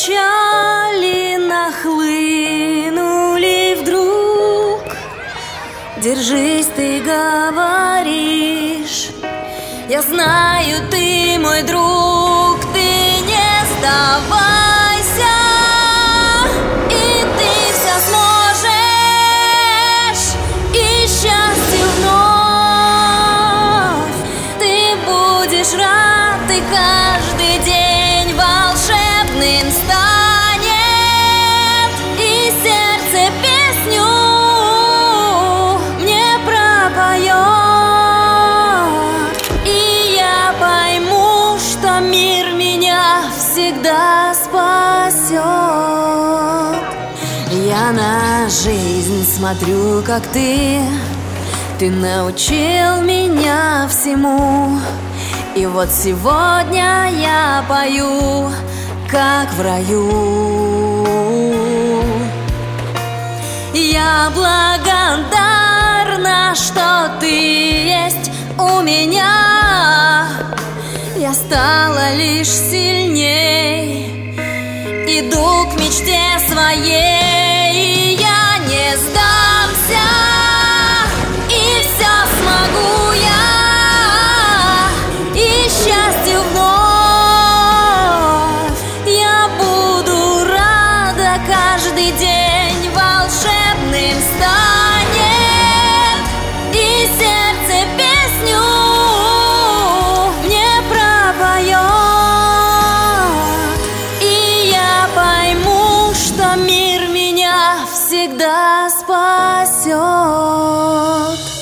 печали нахлынули вдруг. Держись, ты говоришь, я знаю, ты мой друг, ты не сдавайся, и ты все сможешь, и счастью вновь ты будешь рад, и каждый день волшебным станет, и сердце песню мне пропоет, и я пойму, что мир меня всегда спасет. Я на жизнь смотрю, как ты научил меня всему. И вот сегодня я пою, как в раю. Я благодарна, что ты есть у меня. Я стала лишь сильней, иду к мечте своей, и я не сдамся, и все смогу я. Счастью вновь я буду рада, каждый день волшебным станет, и сердце песню мне пропоет, и я пойму, что мир меня всегда спасет.